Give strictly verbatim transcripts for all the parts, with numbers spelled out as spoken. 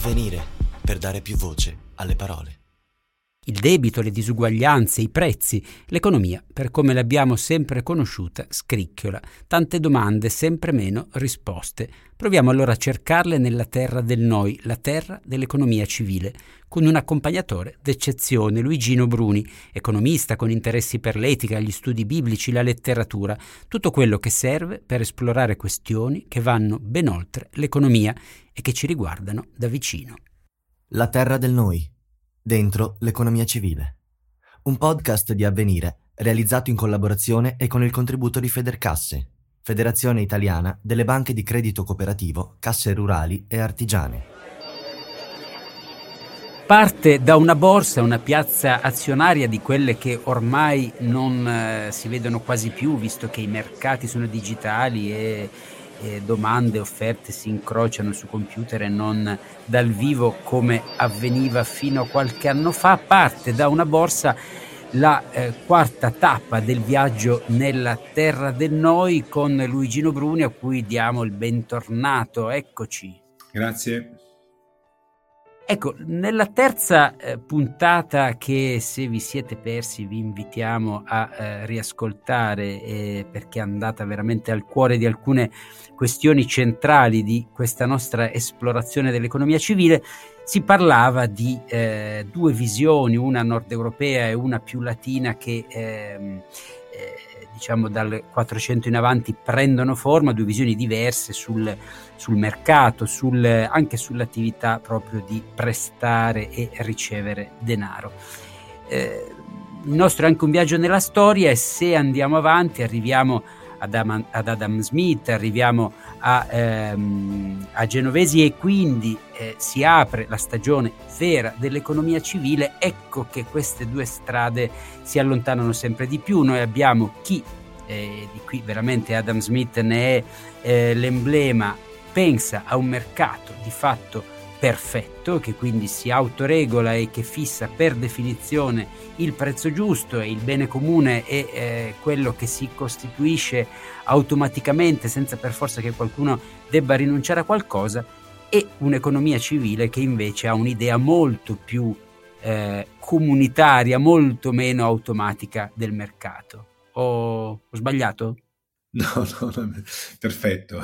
Avvenire, per dare più voce alle parole. Il debito, le disuguaglianze, i prezzi, l'economia, per come l'abbiamo sempre conosciuta, scricchiola. Tante domande, sempre meno risposte. Proviamo allora a cercarle nella terra del noi, la terra dell'economia civile, con un accompagnatore d'eccezione, Luigino Bruni, economista con interessi per l'etica, gli studi biblici, la letteratura, tutto quello che serve per esplorare questioni che vanno ben oltre l'economia e che ci riguardano da vicino. La terra del noi. Dentro l'economia civile. Un podcast di Avvenire realizzato in collaborazione e con il contributo di Federcasse, Federazione Italiana delle Banche di Credito Cooperativo, Casse Rurali e Artigiane. Parte da una borsa, una piazza azionaria di quelle che ormai non eh, si vedono quasi più, visto che i mercati sono digitali e E domande e offerte si incrociano su computer e non dal vivo come avveniva fino a qualche anno fa. Parte da una borsa la eh, quarta tappa del viaggio nella terra del noi con Luigino Bruni, a cui diamo il bentornato. Eccoci. Grazie. Ecco, nella terza eh, puntata, che se vi siete persi vi invitiamo a eh, riascoltare eh, perché è andata veramente al cuore di alcune questioni centrali di questa nostra esplorazione dell'economia civile, si parlava di eh, due visioni, una nord europea e una più latina, che ehm, eh, diciamo dal quattrocento in avanti prendono forma, due visioni diverse sul, sul mercato, sul, anche sull'attività proprio di prestare e ricevere denaro. Eh, il nostro è anche un viaggio nella storia, e se andiamo avanti arriviamo ad Adam, ad Adam Smith, arriviamo a, ehm, a Genovesi, e quindi eh, si apre la stagione vera dell'economia civile. Ecco che queste due strade si allontanano sempre di più. Noi abbiamo chi, eh, di qui veramente Adam Smith ne è eh, l'emblema, pensa a un mercato di fatto perfetto, che quindi si autoregola e che fissa per definizione il prezzo giusto, e il bene comune è eh, quello che si costituisce automaticamente senza per forza che qualcuno debba rinunciare a qualcosa, e un'economia civile che invece ha un'idea molto più eh, comunitaria, molto meno automatica del mercato. Ho, ho sbagliato? No, no, no, perfetto.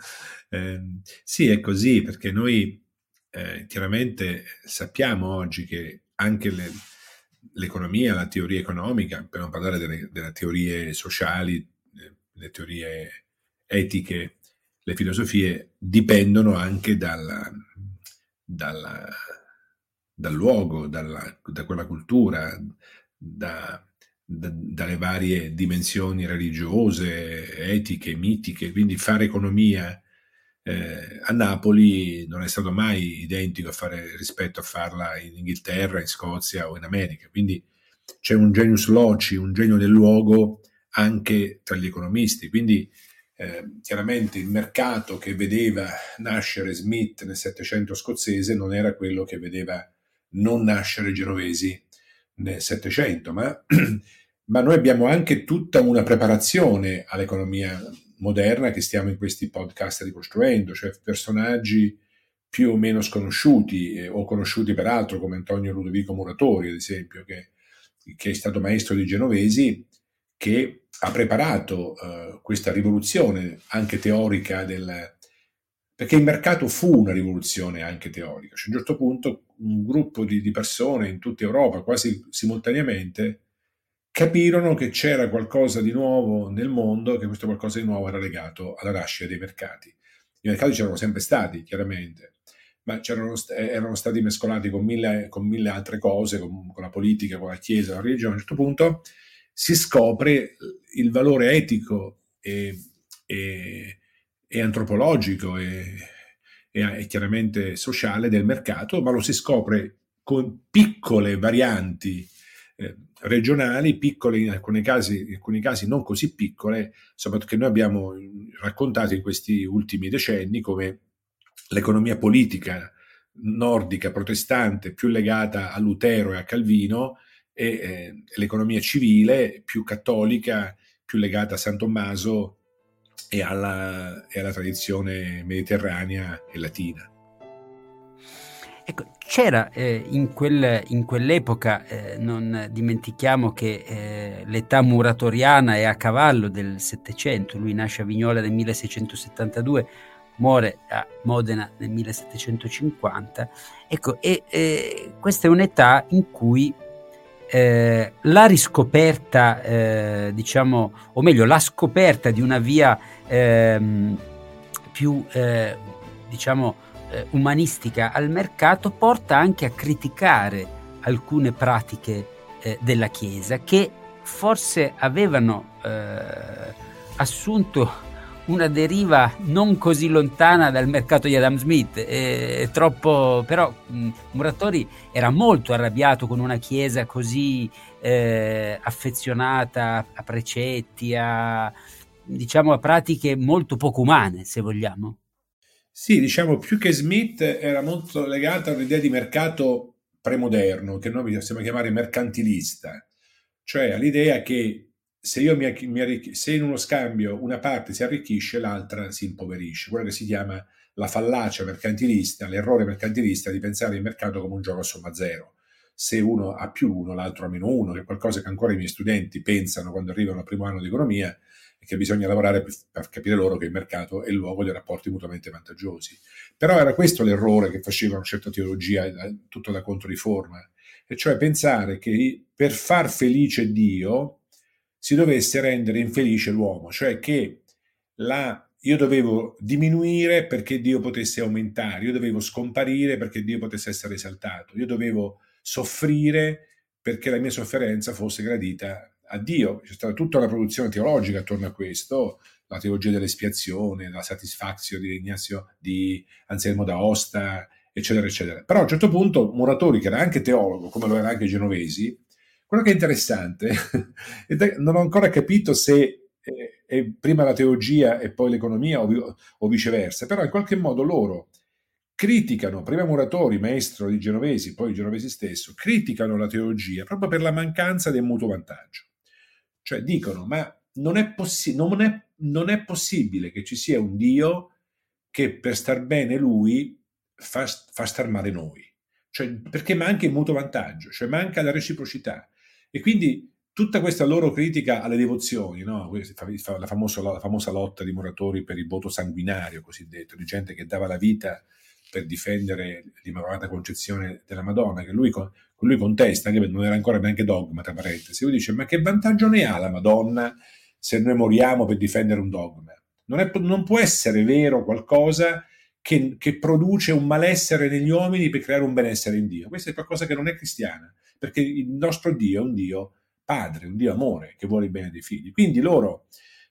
Eh, sì, è così, perché noi eh, chiaramente sappiamo oggi che anche le, l'economia, la teoria economica, per non parlare delle, delle teorie sociali, eh, le teorie etiche, le filosofie, dipendono anche dalla, dalla, dal luogo, dalla, da quella cultura, da, da, dalle varie dimensioni religiose, etiche, mitiche. Quindi fare economia eh, a Napoli non è stato mai identico a fare, rispetto a farla in Inghilterra, in Scozia o in America. Quindi c'è un genius loci, un genio del luogo anche tra gli economisti. Quindi eh, chiaramente il mercato che vedeva nascere Smith nel Settecento scozzese non era quello che vedeva non nascere Genovesi nel Settecento, ma, ma noi abbiamo anche tutta una preparazione all'economia moderna che stiamo in questi podcast ricostruendo, cioè personaggi più o meno sconosciuti eh, o conosciuti peraltro, come Antonio Ludovico Muratori, ad esempio, che, che è stato maestro di Genovesi, che ha preparato uh, questa rivoluzione anche teorica del... perché il mercato fu una rivoluzione anche teorica. Cioè, a un certo punto un gruppo di, di persone in tutta Europa, quasi simultaneamente, capirono che c'era qualcosa di nuovo nel mondo, che questo qualcosa di nuovo era legato alla nascita dei mercati. I mercati c'erano sempre stati, chiaramente, ma c'erano, erano stati mescolati con mille, con mille altre cose, con, con la politica, con la chiesa, la religione. A un certo punto si scopre il valore etico e, e, e antropologico e, e, e chiaramente sociale del mercato, ma lo si scopre con piccole varianti eh, regionali, piccole in alcuni casi, in alcuni casi non così piccole, soprattutto che noi abbiamo raccontato in questi ultimi decenni come l'economia politica nordica protestante più legata a Lutero e a Calvino, e eh, l'economia civile più cattolica, più legata a San Tommaso e alla, e alla tradizione mediterranea e latina. Ecco, c'era eh, in, quel, in quell'epoca, eh, non dimentichiamo che eh, l'età muratoriana è a cavallo del Settecento, lui nasce a Vignola nel milleseicentosettantadue, muore a Modena nel millesettecentocinquanta, ecco, e eh, questa è un'età in cui eh, la riscoperta, eh, diciamo, o meglio, la scoperta di una via ehm, più, eh, diciamo, umanistica al mercato porta anche a criticare alcune pratiche eh, della Chiesa che forse avevano eh, assunto una deriva non così lontana dal mercato di Adam Smith, eh, troppo, però mh, Muratori era molto arrabbiato con una Chiesa così eh, affezionata a precetti, a, diciamo, a pratiche molto poco umane, se vogliamo. Sì, diciamo, più che Smith era molto legata all'idea di mercato premoderno, che noi possiamo chiamare mercantilista, cioè all'idea che se, io mi, mi, se in uno scambio una parte si arricchisce, l'altra si impoverisce, quello che si chiama la fallacia mercantilista, l'errore mercantilista di pensare il mercato come un gioco a somma zero. Se uno ha più uno, l'altro ha meno uno, che è qualcosa che ancora i miei studenti pensano quando arrivano al primo anno di economia, e che bisogna lavorare per, per capire loro che il mercato è il luogo dei rapporti mutuamente vantaggiosi. Però era questo l'errore che faceva una certa teologia, tutto da Controriforma, e cioè pensare che per far felice Dio si dovesse rendere infelice l'uomo, cioè che la, io dovevo diminuire perché Dio potesse aumentare, io dovevo scomparire perché Dio potesse essere esaltato, io dovevo soffrire perché la mia sofferenza fosse gradita a Dio. C'è stata tutta una produzione teologica attorno a questo, la teologia dell'espiazione, la satisfazione di Ignazio di Anselmo d'Aosta, eccetera, eccetera. Però a un certo punto Muratori, che era anche teologo, come lo era anche Genovesi, quello che è interessante, non ho ancora capito se è prima la teologia e poi l'economia o, o viceversa, però in qualche modo loro criticano, prima Muratori, maestro di Genovesi, poi Genovesi stesso, criticano la teologia proprio per la mancanza del mutuo vantaggio. Cioè dicono, ma non è, possi- non, è, non è possibile che ci sia un Dio che per star bene lui fa, fa star male noi. Cioè, perché manca il mutuo vantaggio, cioè manca la reciprocità. E quindi tutta questa loro critica alle devozioni, no? la, famosa, la famosa lotta di Muratori per il voto sanguinario, cosiddetto, di gente che dava la vita per difendere l'Immacolata Concezione della Madonna, che lui, lui contesta, che non era ancora neanche dogma, tra parentesi. Lui dice, ma che vantaggio ne ha la Madonna se noi moriamo per difendere un dogma? Non, è, non può essere vero qualcosa che, che produce un malessere negli uomini per creare un benessere in Dio. Questa è qualcosa che non è cristiana, perché il nostro Dio è un Dio padre, un Dio amore, che vuole il bene dei figli. Quindi loro,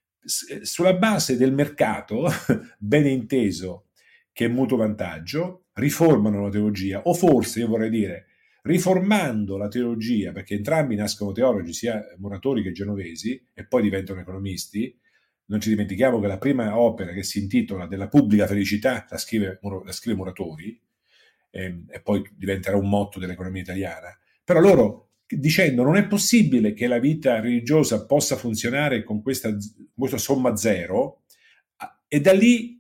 sulla base del mercato, ben inteso, che è mutuo vantaggio, riformano la teologia, o forse, io vorrei dire, riformando la teologia, perché entrambi nascono teologi, sia Muratori che Genovesi, e poi diventano economisti. Non ci dimentichiamo che la prima opera, che si intitola Della pubblica felicità, la scrive, la scrive Muratori, e, e poi diventerà un motto dell'economia italiana. Però loro, dicendo non è possibile che la vita religiosa possa funzionare con questa, questa somma zero, e da lì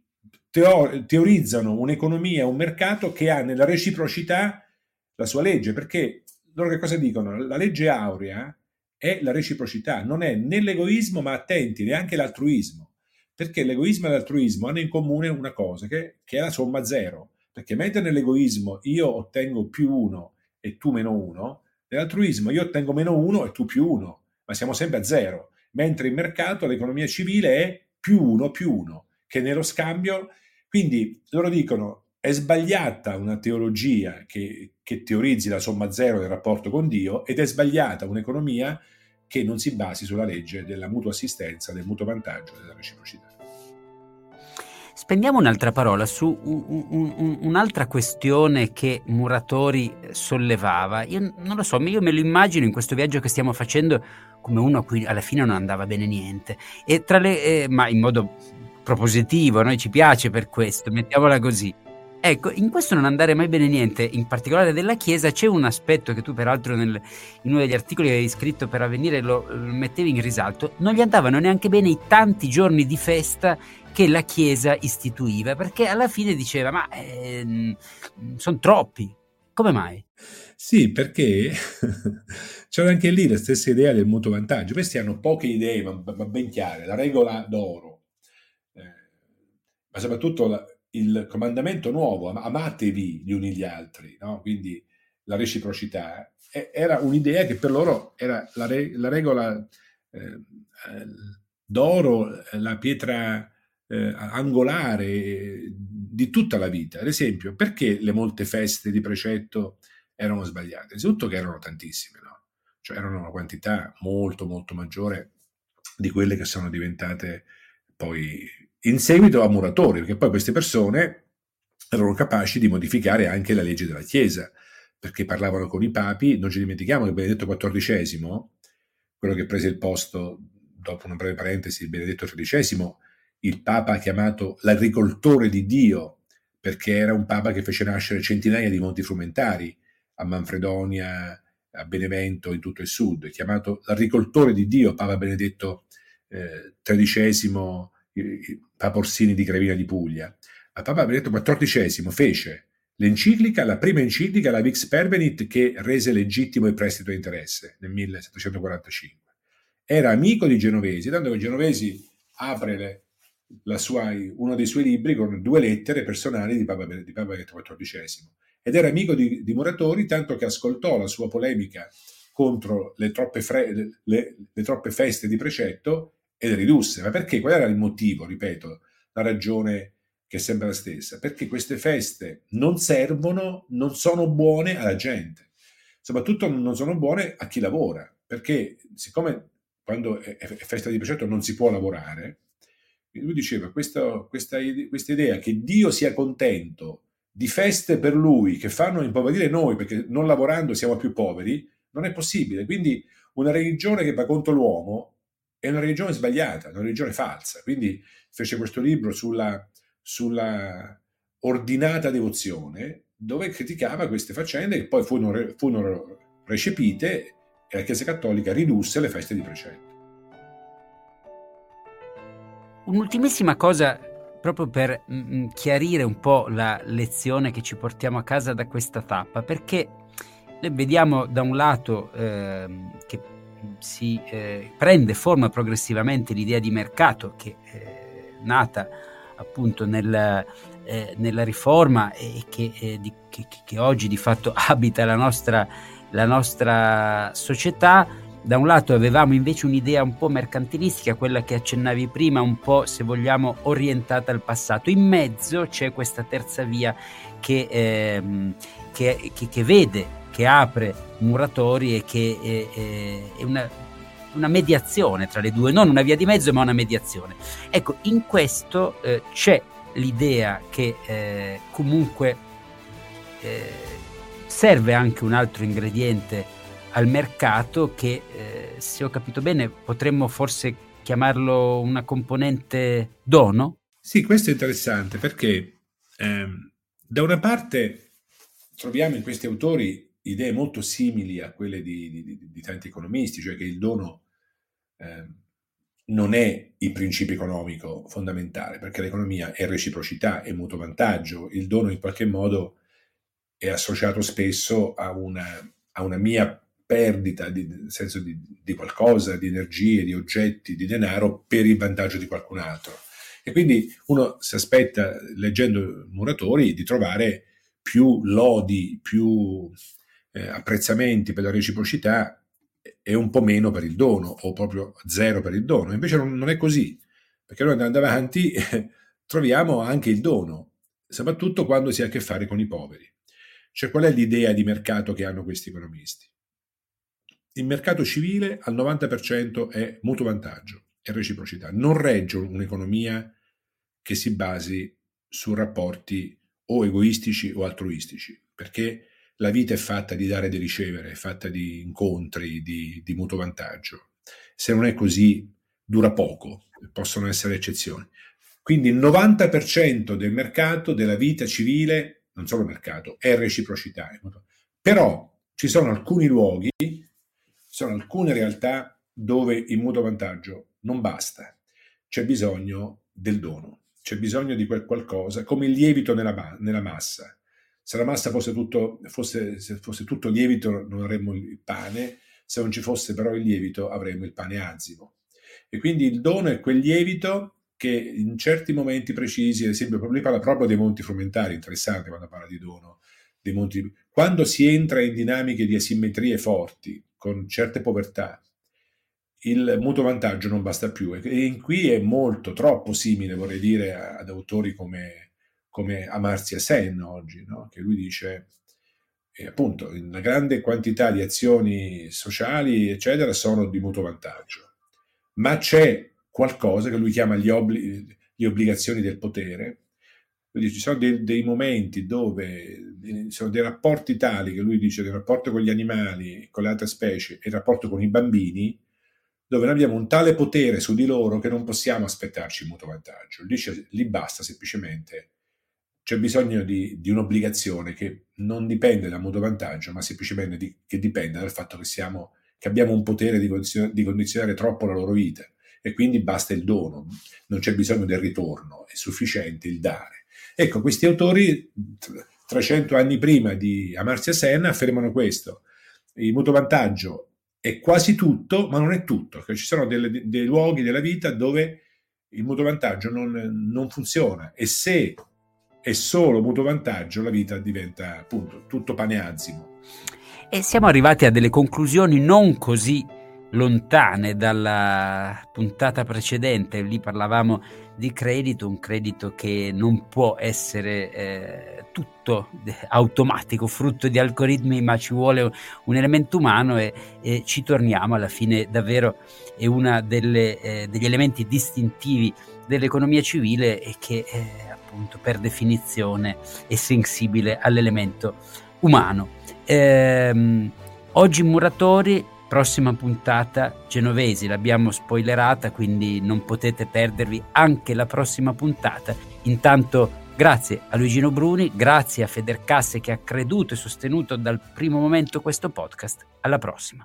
teorizzano un'economia, un mercato che ha nella reciprocità la sua legge, perché loro che cosa dicono? La legge aurea è la reciprocità, non è né l'egoismo, ma attenti, neanche l'altruismo, perché l'egoismo e l'altruismo hanno in comune una cosa, che, che è la somma zero, perché mentre nell'egoismo io ottengo più uno e tu meno uno, nell'altruismo io ottengo meno uno e tu più uno, ma siamo sempre a zero, mentre in mercato l'economia civile è più uno più uno, che nello scambio. Quindi loro dicono è sbagliata una teologia che, che teorizzi la somma zero del rapporto con Dio, ed è sbagliata un'economia che non si basi sulla legge della mutua assistenza, del mutuo vantaggio e della reciprocità. Spendiamo un'altra parola su un, un, un'altra questione che Muratori sollevava. Io non lo so, io me lo immagino in questo viaggio che stiamo facendo come uno a cui alla fine non andava bene niente, e tra le, eh, ma in modo propositivo, a noi ci piace per questo, mettiamola così. Ecco, in questo non andare mai bene niente, in particolare della Chiesa, c'è un aspetto che tu peraltro nel, in uno degli articoli che avevi scritto per Avvenire lo, lo mettevi in risalto. Non gli andavano neanche bene i tanti giorni di festa che la Chiesa istituiva, perché alla fine diceva ma eh, sono troppi, Come mai? Sì, perché c'era anche lì la stessa idea del mutuo vantaggio. Questi hanno poche idee, ma, ma ben chiare. La regola d'oro, eh, ma soprattutto la- il comandamento nuovo, am- amatevi gli uni gli altri, no? Quindi la reciprocità eh, era un'idea che per loro era la, re- la regola eh, eh, d'oro, eh, la pietra eh, angolare di tutta la vita. Ad esempio, perché le molte feste di precetto erano sbagliate? Innanzitutto che erano tantissime, no? Cioè erano una quantità molto molto maggiore di quelle che sono diventate poi in seguito a muratori, perché poi queste persone erano capaci di modificare anche la legge della Chiesa, perché parlavano con i papi. Non ci dimentichiamo che Benedetto quattordicesimo, quello che prese il posto dopo una breve parentesi di Benedetto tredicesimo, il papa chiamato l'agricoltore di Dio, perché era un papa che fece nascere centinaia di monti frumentari a Manfredonia, a Benevento, in tutto il sud, chiamato l'agricoltore di Dio, Papa Benedetto eh, tredicesimo, Papa Orsini di Crevina di Puglia. A Papa Benedetto quattordicesimo fece l'enciclica, la prima enciclica, la Vix Pervenit, che rese legittimo il prestito a interesse nel millesettecentoquarantacinque. Era amico di Genovesi, tanto che Genovesi apre le, la sua, uno dei suoi libri con due lettere personali di Papa, di Papa Benedetto quattordicesimo, ed era amico di, di Muratori, tanto che ascoltò la sua polemica contro le troppe, fre, le, le, le troppe feste di precetto e le ridusse. Ma perché? Qual era il motivo? Ripeto, la ragione che sembra la stessa, perché queste feste non servono, non sono buone alla gente, soprattutto non sono buone a chi lavora, perché siccome quando è, è festa di precetto non si può lavorare, lui diceva questa, questa, questa idea che Dio sia contento di feste per lui che fanno impoverire noi perché non lavorando siamo più poveri, non è possibile. Quindi una religione che va contro l'uomo è una religione sbagliata, una religione falsa. Quindi fece questo libro sulla, sulla ordinata devozione, dove criticava queste faccende che poi furono, furono recepite e la Chiesa Cattolica ridusse le feste di precetto. Un'ultimissima cosa, proprio per mh, chiarire un po' la lezione che ci portiamo a casa da questa tappa, perché noi vediamo da un lato eh, che si eh, prende forma progressivamente l'idea di mercato che è nata appunto nel, eh, nella riforma e che, eh, di, che, che oggi di fatto abita la nostra, la nostra società. Da un lato avevamo invece un'idea un po' mercantilistica, quella che accennavi prima, un po', se vogliamo, orientata al passato. In mezzo c'è questa terza via che, ehm, che, che, che vede, che apre Muratori e che è, è una, una mediazione tra le due, non una via di mezzo ma una mediazione. Ecco, in questo eh, c'è l'idea che eh, comunque eh, serve anche un altro ingrediente al mercato che, eh, se ho capito bene, potremmo forse chiamarlo una componente dono? Sì, questo è interessante perché ehm, da una parte troviamo in questi autori idee molto simili a quelle di, di, di tanti economisti, cioè che il dono ehm, non è il principio economico fondamentale, perché l'economia è reciprocità, è mutuo vantaggio. Il dono in qualche modo è associato spesso a una, a una mia perdita di, nel senso di, di qualcosa, di energie, di oggetti, di denaro per il vantaggio di qualcun altro. E quindi uno si aspetta, leggendo Muratori, di trovare più lodi, più eh, apprezzamenti per la reciprocità e un po' meno per il dono, o proprio zero per il dono. Invece non, non è così, perché noi andando avanti eh, troviamo anche il dono, soprattutto quando si ha a che fare con i poveri. Cioè, qual è l'idea di mercato che hanno questi economisti? Il mercato civile al novanta per cento è mutuo vantaggio e reciprocità. Non regge un'economia che si basi su rapporti o egoistici o altruistici, perché la vita è fatta di dare e di ricevere, è fatta di incontri, di, di mutuo vantaggio. Se non è così, dura poco, possono essere eccezioni. Quindi il novanta per cento del mercato, della vita civile, non solo mercato, è reciprocità. Però ci sono alcuni luoghi, ci sono alcune realtà dove il mutuo vantaggio non basta. C'è bisogno del dono, c'è bisogno di quel qualcosa, come il lievito nella, nella massa. se la massa fosse tutto, fosse, se fosse tutto lievito non avremmo il pane, se non ci fosse però il lievito avremmo il pane azimo. E quindi il dono è quel lievito che in certi momenti precisi, ad esempio, lui parla proprio dei monti frumentari, interessante quando parla di dono, dei monti, quando si entra in dinamiche di asimmetrie forti, con certe povertà, il mutuo vantaggio non basta più, e in qui è molto, troppo simile, vorrei dire, ad autori come, come Amartya Sen oggi, no? Che lui dice, eh, appunto, una grande quantità di azioni sociali, eccetera, sono di mutuo vantaggio, ma c'è qualcosa che lui chiama gli obbli- le obbligazioni del potere. Quindi ci sono dei, dei momenti dove ci sono dei rapporti tali, che lui dice, del rapporto con gli animali, con le altre specie, e il rapporto con i bambini, dove noi abbiamo un tale potere su di loro che non possiamo aspettarci il mutuo vantaggio. Lì, lì basta semplicemente, c'è bisogno di, di un'obbligazione che non dipende dal mutuo vantaggio, ma semplicemente di, che dipende dal fatto che, siamo, che abbiamo un potere di, condizion- di condizionare troppo la loro vita, e quindi basta il dono, non c'è bisogno del ritorno, è sufficiente il dare. Ecco, questi autori, trecento anni prima di Amartya Sen, affermano questo: il mutuo vantaggio è quasi tutto, ma non è tutto, che ci sono delle, dei luoghi della vita dove il mutuo vantaggio non, non funziona, e se è solo mutuo vantaggio la vita diventa appunto tutto pane azimo. E siamo arrivati a delle conclusioni non così lontane dalla puntata precedente. Lì parlavamo di credito, un credito che non può essere eh, tutto automatico, frutto di algoritmi, ma ci vuole un elemento umano, e, e ci torniamo alla fine. Davvero è una delle, eh, degli elementi distintivi dell'economia civile, e che eh, appunto per definizione è sensibile all'elemento umano. Ehm, oggi Muratori, prossima puntata Genovesi, l'abbiamo spoilerata, quindi non potete perdervi anche la prossima puntata. Intanto grazie a Luigino Bruni, grazie a Federcasse che ha creduto e sostenuto dal primo momento questo podcast. Alla prossima.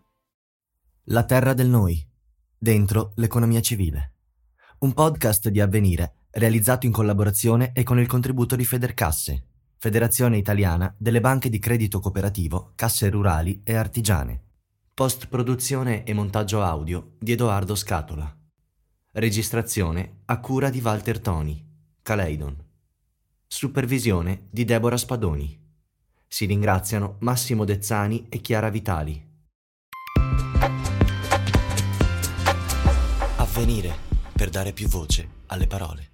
La terra del noi, dentro l'economia civile. Un podcast di Avvenire realizzato in collaborazione e con il contributo di Federcasse, Federazione Italiana delle Banche di Credito Cooperativo, Casse Rurali e Artigiane. Post-produzione e montaggio audio di Edoardo Scatola. Registrazione a cura di Walter Toni, Caleidon. Supervisione di Deborah Spadoni. Si ringraziano Massimo Dezzani e Chiara Vitali. Avvenire, per dare più voce alle parole.